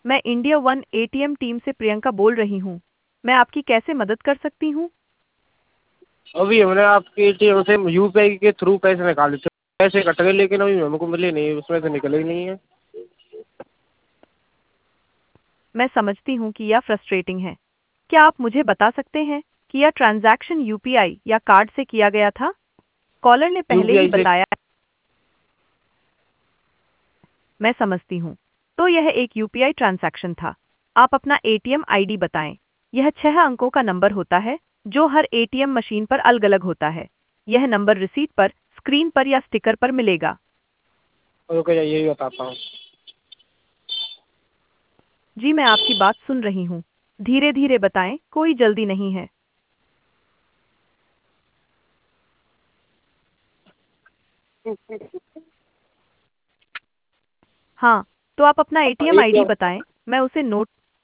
मैं India one ATM team से प्रियंका बोल रही हूँ। मैं आपकी कैसे मदद कर सकती हूँ? अभी हमने आपके एटीएम से यूपीआई के थ्रू पैसे निकाले थे। पैसे कट गए लेकिन अभी हमको मिले नहीं, उसमें से निकले ही नहीं है। मैं समझती हूँ कि यह फ्रस्ट्रेटिंग है। क्या आप मुझे बता सकते हैं कि यह ट्रांजैक्शन यूपीआई या कार्ड से किया गया था? कॉलर ने पहले ही यूपीआई से। बताया। मैं समझती हूँ। तो यह एक यूपीआई ट्रांजैक्शन था। आप अपना एटीएम आईडी बताएं। यह 6 अंकों का नंबर होता है जो हर एटीएम मशीन पर अलग-अलग होता है। यह नंबर रिसीट पर, स्क्रीन पर या स्टिकर पर मिलेगा। ओके, यही बताता हूँ। जी, मैं आपकी बात सुन रही हूँ। धीरे-धीरे बताएं, कोई जल्दी नहीं है। हाँ, तो आप अपना एटीएम आईडी एटीएम बताएं। मैं उसे नोट।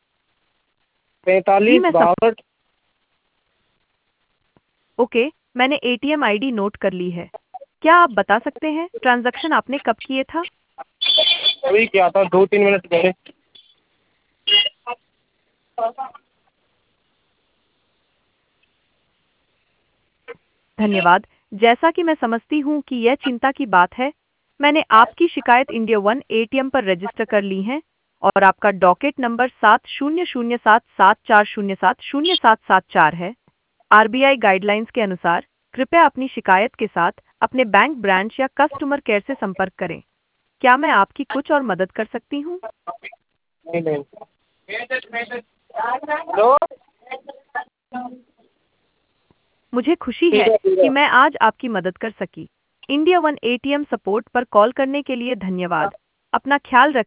जी, 45 मैं सम 62। ओके, मैंने एटीएम आईडी नोट कर ली है। क्या आप बता सकते हैं ट्रांज़ैक्शन आपने कब किए था? अभी क्या था, 2-3 मिनट पहले। धन्यवाद। जैसा कि मैं समझती हूँ कि यह चिंता की बात है, मैंने आपकी शिकायत इंडिया वन एटीएम पर रजिस्टर कर ली है और आपका डॉकेट नंबर 700774070774 है। आरबीआई गाइडलाइंस के अनुसार कृपया अपनी शिकायत के साथ अपने बैंक ब्रांच या कस्टमर केयर से संपर्क करें। क्या मैं आपकी कुछ और मदद कर सकती हूँ? नहीं नहीं। हेलो। मुझे खुशी ठीक है है ठीक कि है। मैं आज आपकी मदद कर सकी। इंडिया वन एटीएम सपोर्ट पर कॉल करने के लिए धन्यवाद। अपना ख्याल रखें।